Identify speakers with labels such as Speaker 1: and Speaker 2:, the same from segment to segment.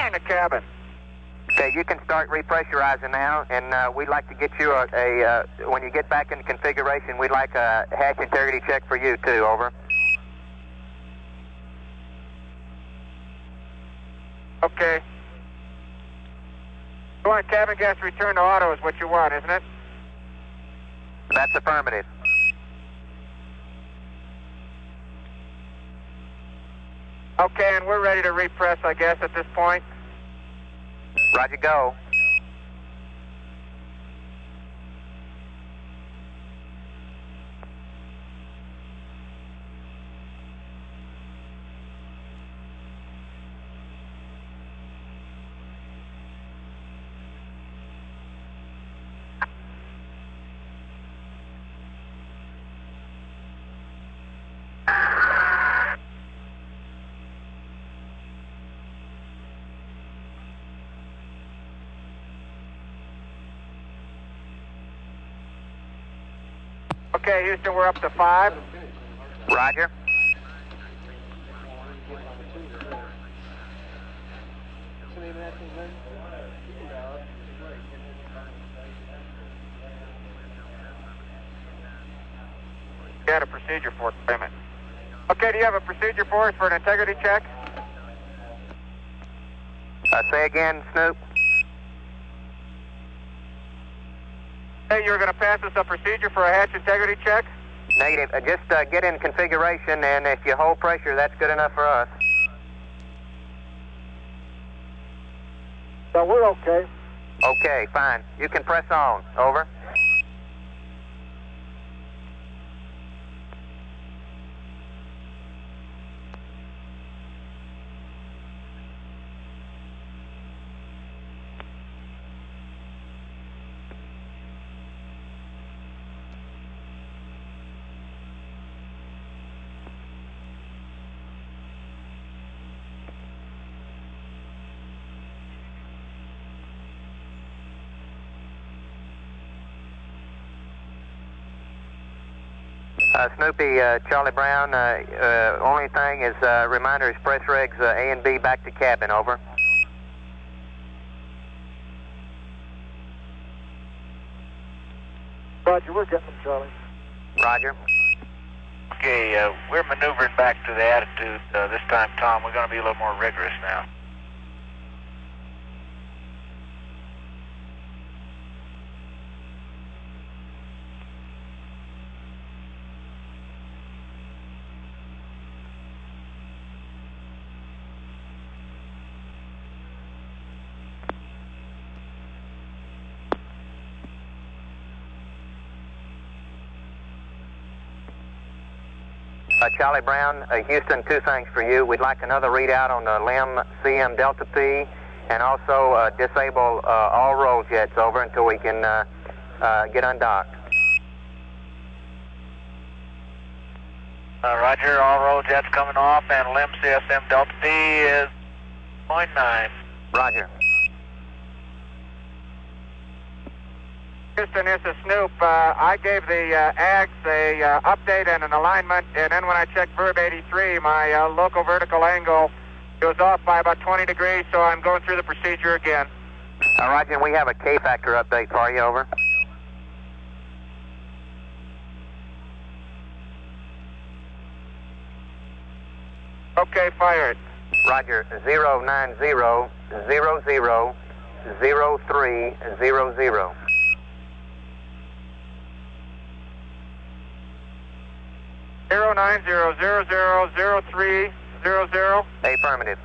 Speaker 1: in the cabin.
Speaker 2: Okay, you can start repressurizing now, and we'd like to get you when you get back in configuration, we'd like a hatch integrity check for you too, over.
Speaker 1: Okay. You want cabin gas return to auto is what you want, isn't it?
Speaker 2: That's affirmative.
Speaker 1: Okay, and we're ready to repress, I guess, at this point.
Speaker 2: Roger, go.
Speaker 1: Okay, Houston, we're up to 5.
Speaker 2: Roger.
Speaker 1: You had a procedure for it, payment. Okay, do you have a procedure for us for an integrity check?
Speaker 2: Say again, Snoop.
Speaker 1: Hey, you're going to pass us a procedure for a hatch integrity check?
Speaker 2: Negative. Just get in configuration, and if you hold pressure, that's good enough for us.
Speaker 1: So we're okay.
Speaker 2: Okay, fine. You can press on. Over. Snoopy, Charlie Brown, only thing is, reminder is press regs A and B back to cabin, over.
Speaker 1: Roger, we're getting them, Charlie.
Speaker 2: Roger.
Speaker 3: Okay, we're maneuvering back to the attitude this time, Tom. We're going to be a little more rigorous now.
Speaker 2: Charlie Brown, Houston, 2 things for you. We'd like another readout on the LEM CM Delta P, and also disable all roll jets, over, until we can get undocked.
Speaker 3: Roger, all roll jets coming off, and LEM CSM Delta P is 0.9.
Speaker 2: Roger.
Speaker 1: Houston, this is Snoop. I gave the AGS a update and an alignment, and then when I checked Verb 83, my local vertical angle goes off by about 20 degrees, so I'm going through the procedure again.
Speaker 2: Roger, and we have a K-factor update for you, over.
Speaker 1: Okay, fire it.
Speaker 2: Roger, 090000300.
Speaker 1: 090000300.
Speaker 2: Affirmative.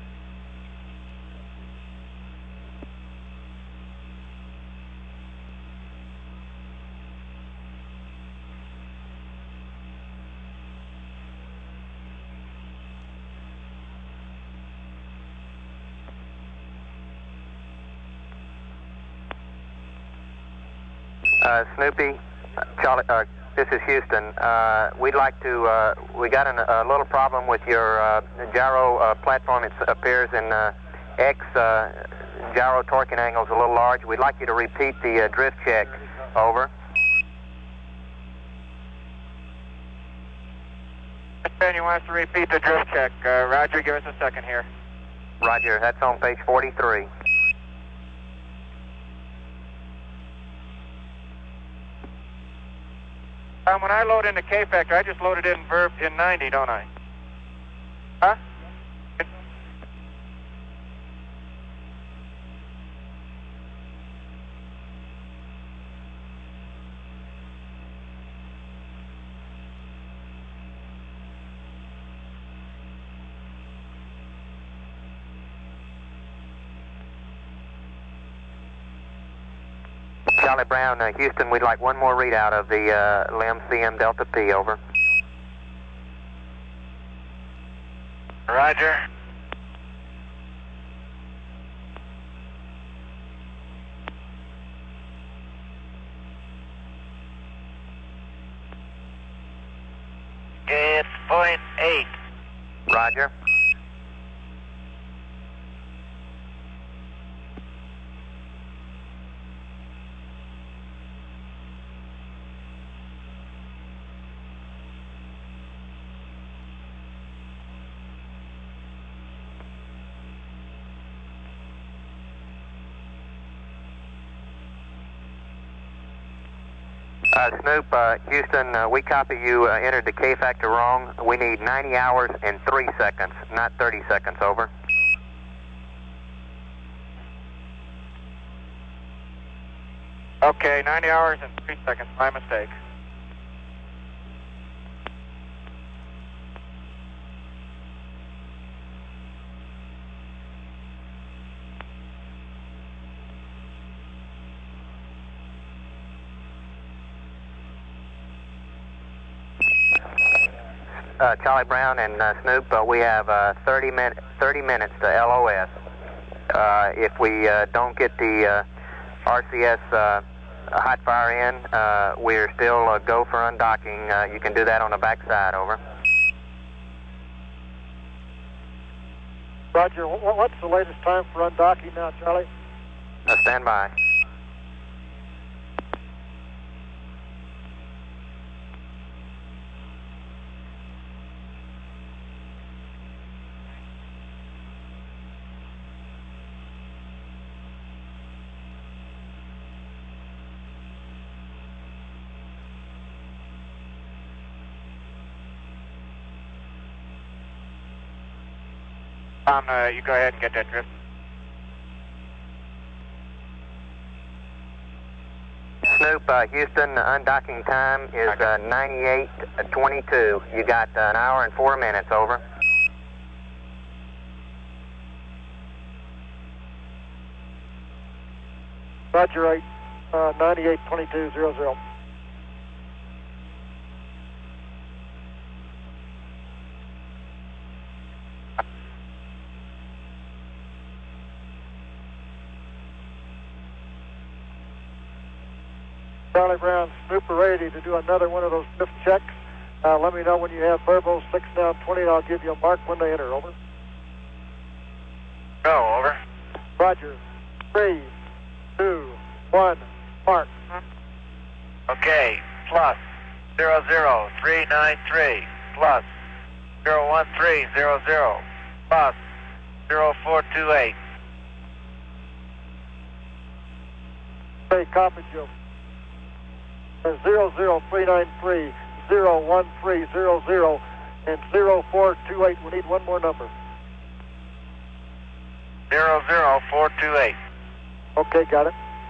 Speaker 2: Snoopy, Charlie, this is Houston. We'd like to, we got a little problem with your gyro platform. It appears in X gyro torquing angles a little large. We'd like you to repeat the drift check, over.
Speaker 1: You want us to repeat the drift check. Roger, give us a second here.
Speaker 2: Roger, that's on page 43.
Speaker 1: When I load into K-Factor, I just load it in verb in 90, don't I? Huh?
Speaker 2: Charlie Brown, Houston, we'd like one more readout of the LEM CM Delta P, over.
Speaker 3: Roger. Okay, it's 0.8.
Speaker 2: Roger. Snoop, Houston, we copy you entered the K-Factor wrong. We need 90 hours and 3 seconds, not 30 seconds, over.
Speaker 1: Okay, 90 hours and 3 seconds, my mistake.
Speaker 2: Charlie Brown and Snoop, we have 30 minutes to LOS. If we don't get the RCS hot fire in, we're still go for undocking. You can do that on the backside, over.
Speaker 4: Roger, what's the latest time for undocking now, Charlie?
Speaker 2: Stand by.
Speaker 1: Tom, you go ahead and get that drift.
Speaker 2: Snoop, Houston, undocking time is 98:22. You got an hour and 4 minutes, over.
Speaker 4: Roger, 98:22:00. Charlie Brown, Snooper ready to do another one of those drift checks. Let me know when you have verbal 6 down 20, and I'll give you a mark when they enter, over.
Speaker 3: Go, over.
Speaker 4: Roger, 3, 2, 1, mark.
Speaker 3: Okay, plus 00393, plus 01300, plus 0428.
Speaker 4: Hey, copy, Joe. 00393, 01300, and 0428. We need one more number.
Speaker 3: 00428.
Speaker 4: Okay, got it.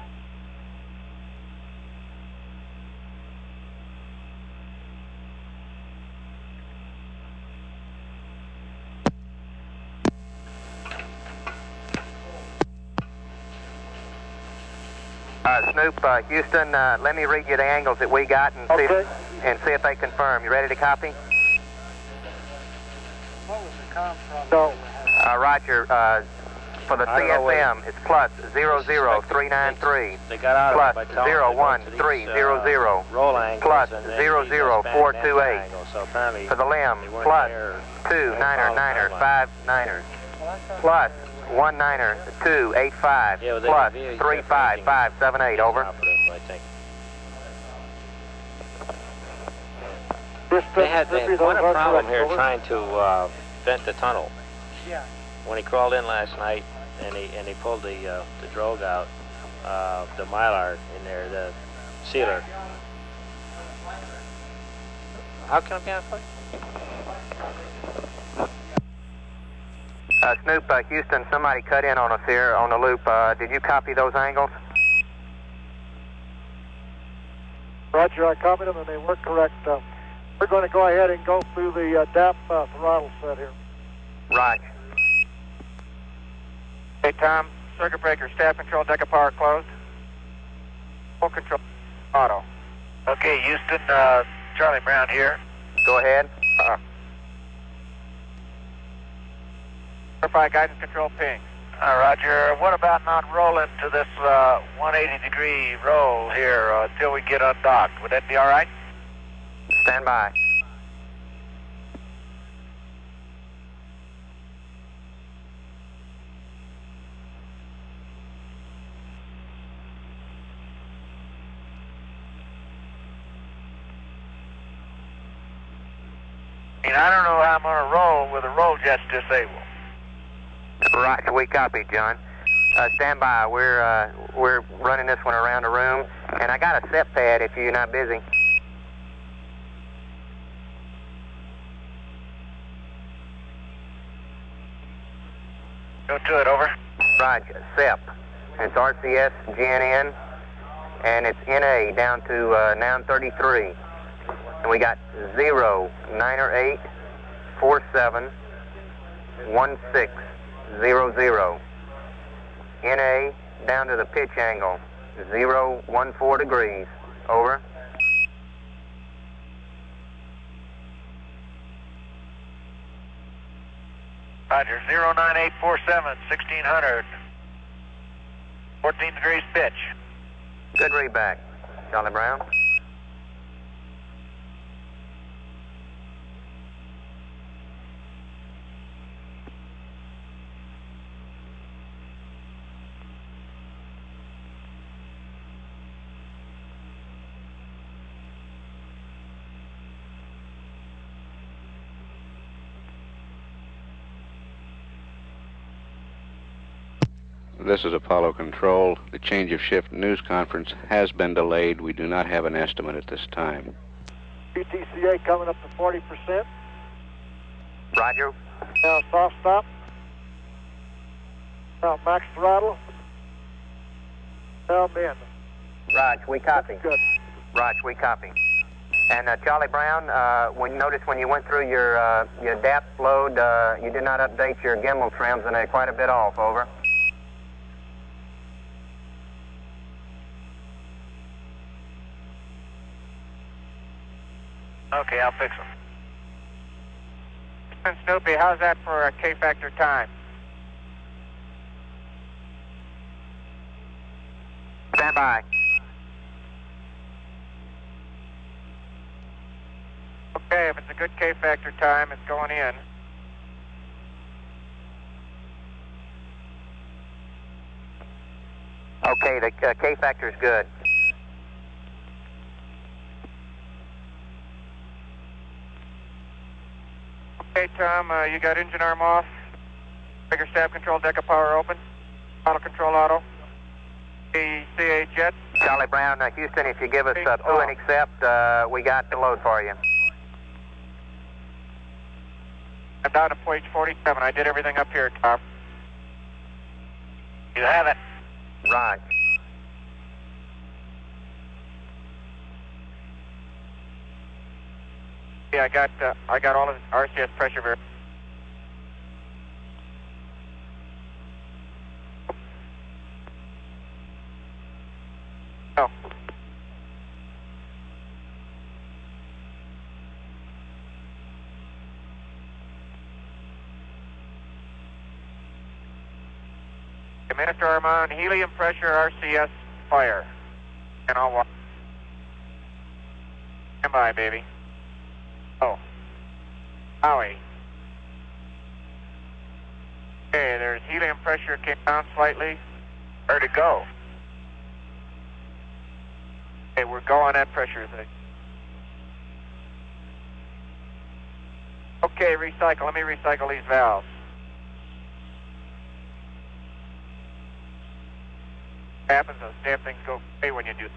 Speaker 2: Snoop, Houston, let me read you the angles that we got and,
Speaker 4: Okay.
Speaker 2: see if they confirm. You ready to copy?
Speaker 4: What was the com from? No.
Speaker 2: Roger, for the CSM, it's plus 00393,
Speaker 5: They got out
Speaker 2: plus
Speaker 5: of it by telling them to go to these,
Speaker 2: 01300,
Speaker 5: roll angles
Speaker 2: plus
Speaker 5: and then
Speaker 2: 00428.
Speaker 5: angles. So apparently
Speaker 2: for the LEM,
Speaker 5: they weren't
Speaker 2: plus
Speaker 5: there.
Speaker 2: 2 niner niner 5 niners, plus 1 niner 285,
Speaker 5: Yeah, well, they
Speaker 2: plus
Speaker 5: didn't
Speaker 2: 3 5 5 7 8, over.
Speaker 5: I think.
Speaker 4: Just
Speaker 5: They had
Speaker 4: those
Speaker 5: quite a
Speaker 4: are
Speaker 5: problem
Speaker 4: correct,
Speaker 5: here
Speaker 4: over.
Speaker 5: trying to vent the tunnel.
Speaker 4: Yeah.
Speaker 5: when he crawled in last night and he pulled the drogue out, the mylar in there, the sealer. How can I be on fire?
Speaker 2: Snoop, Houston, somebody cut in on us here on the loop. Did you copy those angles?
Speaker 4: Roger, I copied them and they were correct. We're going to go ahead and go through the DAP throttle set here.
Speaker 2: Right.
Speaker 1: Hey, Tom, circuit breaker, staff control, deck of power closed. Full control, auto.
Speaker 3: Okay, Houston, Charlie Brown here.
Speaker 2: Go ahead.
Speaker 1: Verify guidance control ping.
Speaker 3: Roger. What about not rolling to this 180-degree roll here until we get undocked? Would that be all right?
Speaker 2: Stand by.
Speaker 3: I don't know how I'm going to roll with the roll jets disabled.
Speaker 2: Right, we copy, John. Stand by. We're running this one around the room, and I got a set pad if you're not busy.
Speaker 3: Go to it, over.
Speaker 2: Right, SEP. It's RCS GNN, and it's NA down to noun 33. And we got 0, 9 or 8, 4, 7, 1, 6, 0, 0. NA down to the pitch angle, 0, 1, 4 degrees. Over.
Speaker 3: Roger, 09847, 1600. 14 degrees pitch.
Speaker 2: Good read back, Charlie Brown.
Speaker 6: This is Apollo Control. The change of shift news conference has been delayed. We do not have an estimate at this time.
Speaker 4: PTCA coming up to 40%.
Speaker 2: Roger.
Speaker 4: Now soft stop. Now max throttle. Now min.
Speaker 2: Raj, we copy.
Speaker 4: Good.
Speaker 2: Raj, we copy. And Charlie Brown, notice when you went through your DAP load, you did not update your gimbal trims, and they're quite a bit off. Over.
Speaker 3: Okay, I'll fix them.
Speaker 1: Snoopy, how's that for a K-factor time?
Speaker 2: Stand by.
Speaker 1: Okay, if it's a good K-factor time, it's going in.
Speaker 2: Okay, the K-factor is good.
Speaker 1: Okay, Tom, you got engine arm off. Trigger staff control, deck of power open. Auto control auto. CA jets.
Speaker 2: Charlie Brown, Houston, if you give us pull and accept, we got the load for you.
Speaker 1: I'm down to page 47. I did everything up here, Tom.
Speaker 3: You have it.
Speaker 2: Right.
Speaker 1: Yeah, I got all of the RCS pressure variables. Oh. Minister Armand, helium pressure, RCS, fire. And I'll walk. Stand by, baby. Oh. Howie. Okay, there's helium pressure came down slightly.
Speaker 3: Where'd it go?
Speaker 1: Okay, we're going at pressure thing. Okay, recycle. Let me recycle these valves. Happens, those damn things go away when you do.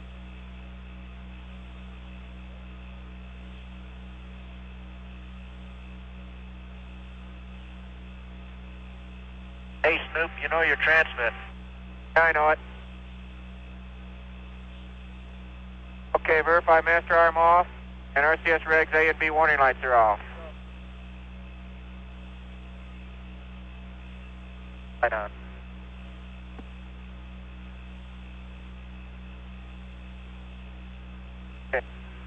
Speaker 3: Hey, Snoop, you know your transmit.
Speaker 1: Yeah, I know it. Okay, verify master arm off, and RCS regs A and B warning lights are off. Right on. Okay.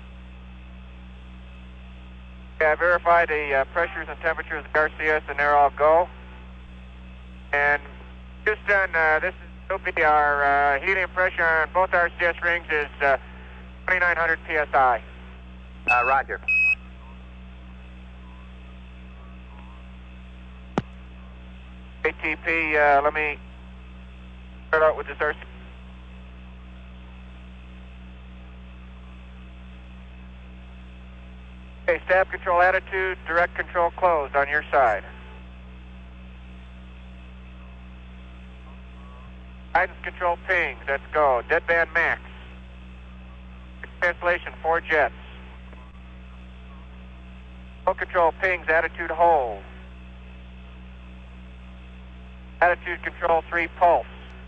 Speaker 1: Okay, I verified the pressures and temperatures of the RCS, and they're all go. And Houston, this is Snoopy. Our helium pressure on both RCS rings is 2,900 psi.
Speaker 2: Roger.
Speaker 1: ATP, let me start out with this RCS. Okay, staff control attitude, direct control closed on your side. Guidance control pings, let's go. Deadband max. Cancellation, 4 jets. Flow control pings, attitude hold. Attitude control 3 pulse.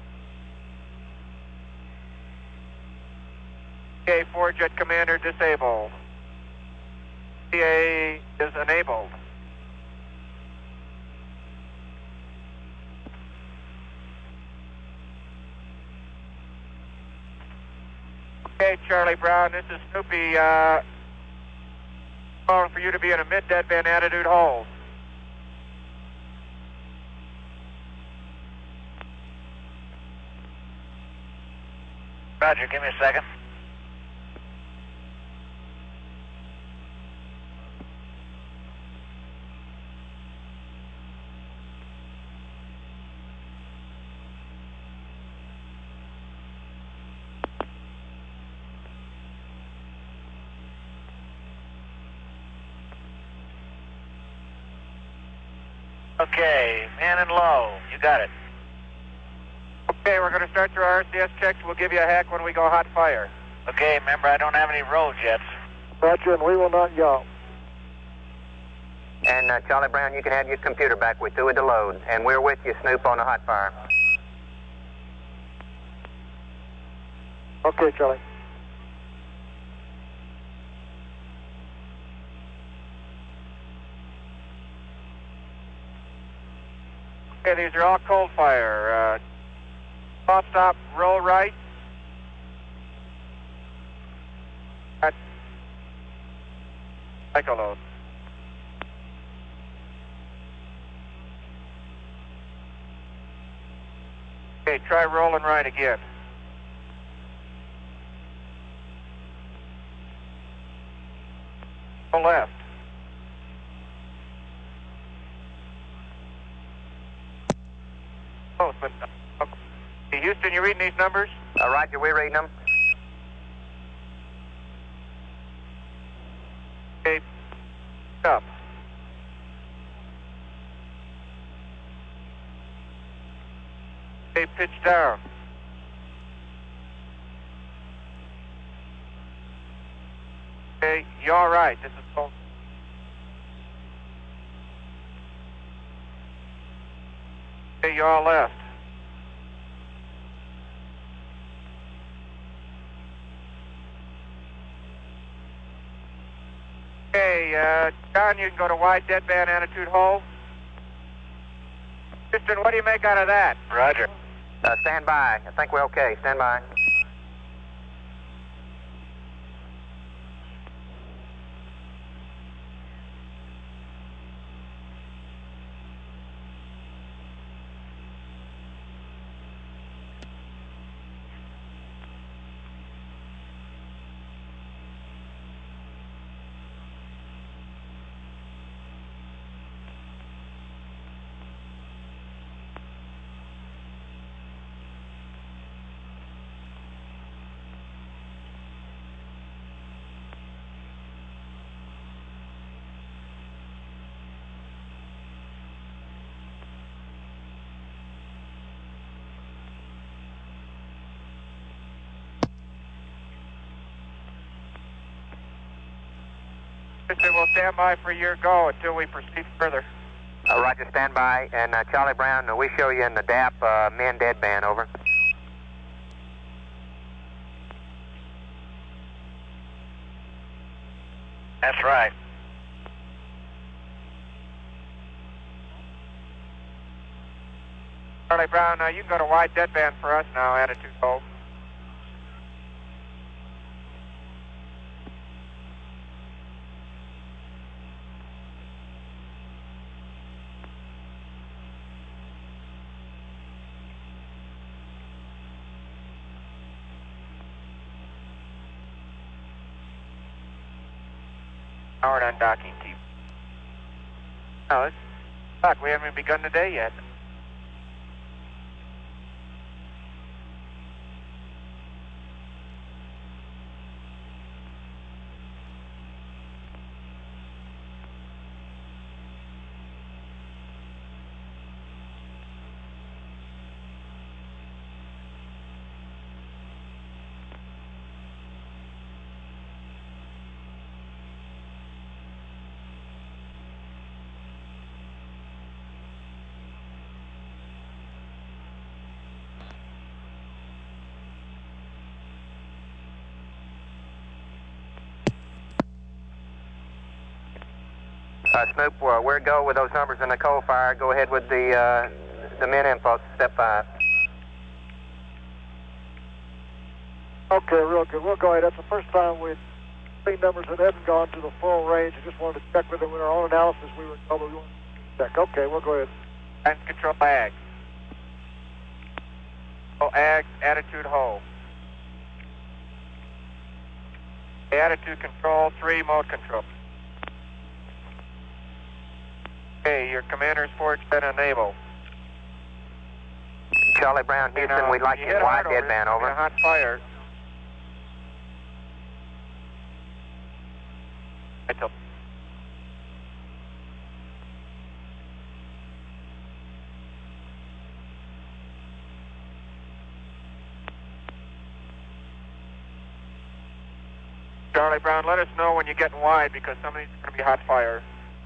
Speaker 1: PA 4 jet commander disabled. PA is enabled. Okay, Charlie Brown, this is Snoopy calling for you to be in a mid-deadband attitude hold.
Speaker 3: Roger, give me a second. Okay, man and low. You got it.
Speaker 1: Okay, we're going to start through our RCS checks. We'll give you a hack when we go hot fire.
Speaker 3: Okay, remember, I don't have any roll jets.
Speaker 4: Roger, and we will not yaw.
Speaker 2: And Charlie Brown, you can have your computer back. We're through with the load. And we're with you, Snoop, on the hot fire.
Speaker 4: Okay, Charlie.
Speaker 1: Okay, these are all cold fire. Off stop, roll right. Cycle load. Okay, try rolling right again. Go left. Close, but okay, Houston, you reading these numbers?
Speaker 2: Roger, we're reading them.
Speaker 1: Okay, up. Okay, pitch down. Okay, you're all right. This is full. Okay, you're all left. Okay, John, you can go to wide deadband attitude hold. Houston, what do you make out of that?
Speaker 3: Roger.
Speaker 2: Stand by. I think we're okay. Stand by.
Speaker 1: Houston, we'll stand by for your go until we proceed further.
Speaker 2: Roger, stand by. And Charlie Brown, we show you in the DAP men deadband, over.
Speaker 3: That's right.
Speaker 1: Charlie Brown, you can go to wide deadband for us now, attitude hold. Powered on docking team. No, it's fuck, we haven't even begun the day yet.
Speaker 2: Snoop, where to go with those numbers in the coal fire? Go ahead with the men info, step 5.
Speaker 4: Okay, real good. We'll go ahead. That's the first time we'd seen numbers that hadn't gone to the full range. I just wanted to check with them in our own analysis. We were told we wanted to check. Okay, we'll go ahead.
Speaker 1: And control ag. Oh, ag, attitude hold. Attitude control, 3 mode control. Okay, your commander's forward set enable.
Speaker 2: Charlie Brown, Houston, we'd like you in wide deadband, over.
Speaker 1: Hot fire. Charlie Brown, let us know when you're getting wide because some of these are going to be hot fire.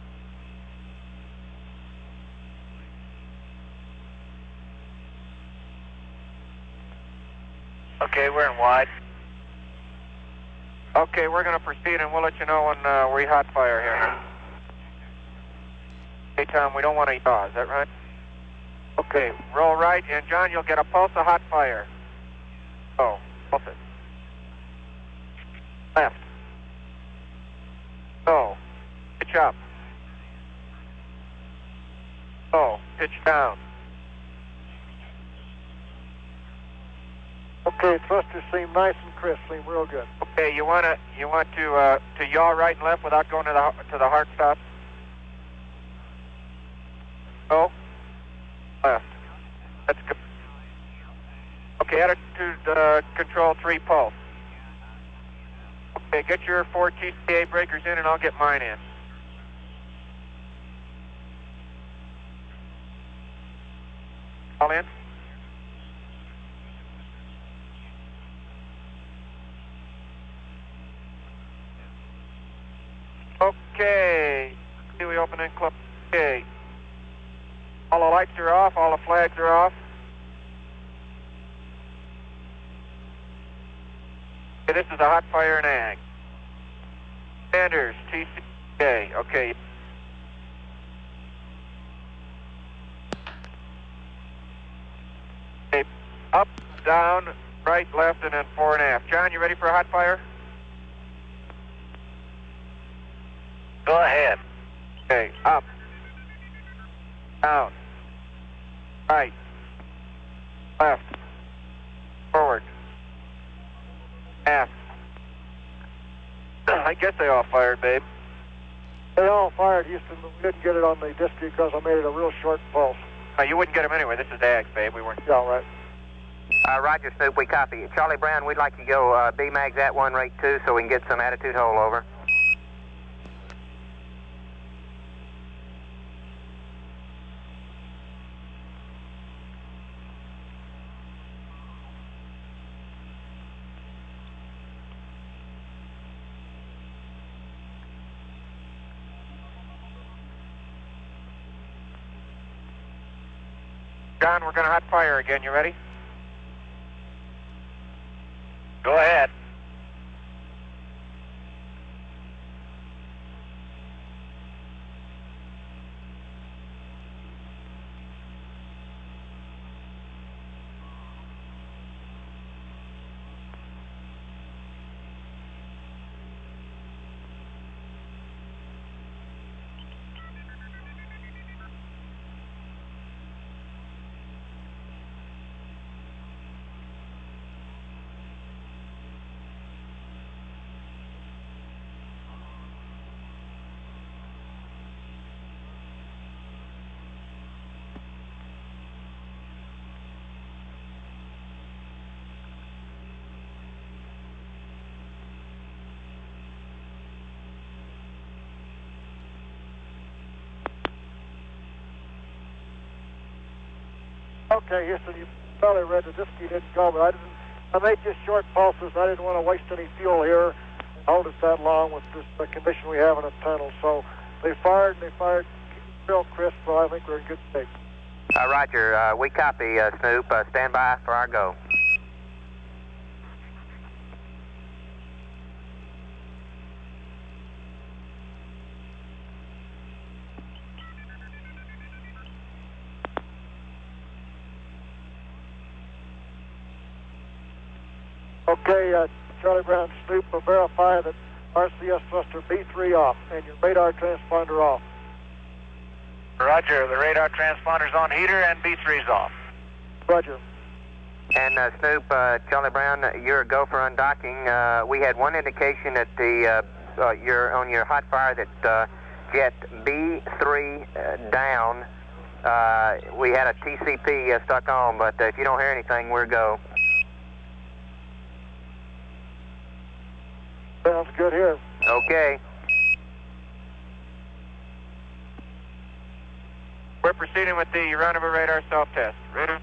Speaker 3: Okay, we're in wide.
Speaker 1: Okay, we're going to proceed and we'll let you know when we hot fire here. Hey, Tom, we don't want to yaw, is that right? Okay, roll right, and John, you'll get a pulse of hot fire. Oh, pulse it. Left. Oh, pitch up. Oh, pitch down.
Speaker 4: Okay, thrusters seem nice and crisp, seem real good.
Speaker 1: Okay, you want to yaw right and left without going to the hard stop. Oh, left. That's good. Okay, attitude control 3 pulse. Okay, get your 4 TCA breakers in and I'll get mine in. All in? Okay. See, we open and close. Okay. All the lights are off, all the flags are off. Okay, this is a hot fire in ag. Sanders, TCA, okay. Okay, up, down, right, left, and then 4 and aft. John, you ready for a hot fire?
Speaker 3: Go ahead.
Speaker 1: Okay, up, down, right, left, forward, aft. I guess they all fired, babe.
Speaker 4: They all fired, Houston, but we didn't get it on the disc because I made it a real short pulse.
Speaker 1: You wouldn't get them anyway. This is AGS, babe. We weren't.
Speaker 4: Yeah, all right.
Speaker 2: Roger, Snoop, we copy. Charlie Brown, we'd like you to go B-Mags at 1, rate 2, so we can get some attitude hold, over.
Speaker 1: John, we're going to hot fire again. You ready?
Speaker 3: Go ahead.
Speaker 4: Okay, Houston, you probably read the disc didn't go, but I made just short pulses. I didn't want to waste any fuel here and hold it that long with this condition we have in the tunnel. So they fired real crisp, so I think we're in good shape.
Speaker 2: Roger. We copy, Snoop. Stand by for our go.
Speaker 4: Okay, Charlie Brown, Snoop, will verify that RCS thruster B3 off and your radar transponder off.
Speaker 3: Roger, the radar transponder's on heater and B3's off.
Speaker 4: Roger.
Speaker 2: And Snoop, Charlie Brown, you're a go for undocking. We had one indication that you're on your hot fire that jet B3 down. We had a TCP stuck on, but if you don't hear anything, we're go.
Speaker 4: Sounds good here.
Speaker 2: Okay.
Speaker 1: We're proceeding with the rendezvous radar self-test. Radar.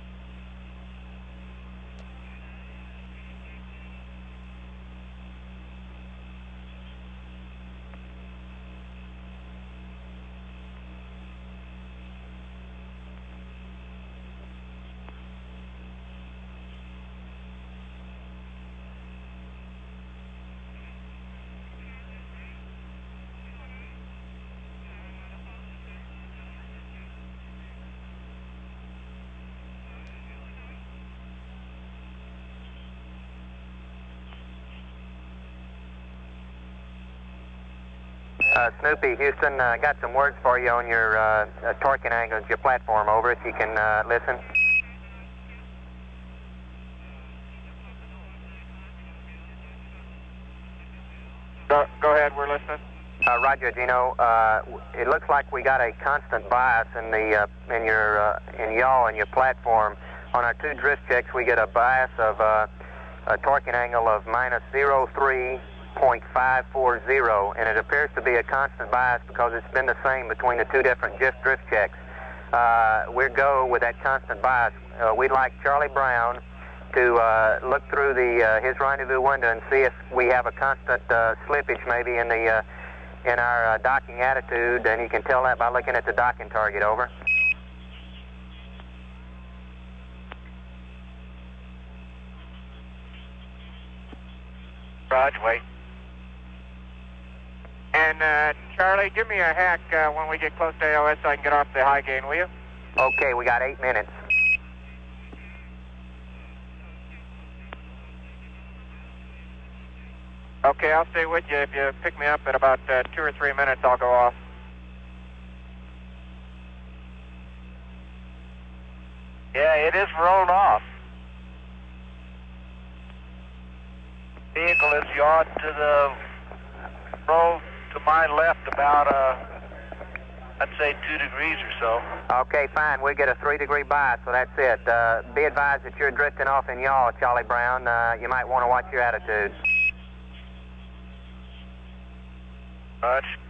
Speaker 2: Snoopy, Houston, got some words for you on your torquing angles, your platform. Over, if you can listen.
Speaker 1: Go ahead, we're listening.
Speaker 2: Roger, Gino. It looks like we got a constant bias in the in yaw and your platform. On our two drift checks, we get a bias of a torquing angle of minus 0.540, and it appears to be a constant bias because it's been the same between the two different drift checks. We'll go with that constant bias. We'd like Charlie Brown to look through his rendezvous window and see if we have a constant slippage maybe in our docking attitude, and you can tell that by looking at the docking target. Over.
Speaker 3: Roger, wait.
Speaker 1: And Charlie, give me a hack when we get close to AOS so I can get off the high gain, will you?
Speaker 2: Okay, we got 8 minutes.
Speaker 1: Okay, I'll stay with you. If you pick me up in about 2 or 3 minutes, I'll go off.
Speaker 3: Yeah, it is rolled off. Vehicle is yawed to the roll to my left about, I'd say 2 degrees or so.
Speaker 2: Okay, fine. We get a 3-degree bias, so that's it. Be advised that you're drifting off in yaw, Charlie Brown. You might want to watch your attitude.
Speaker 3: Roger.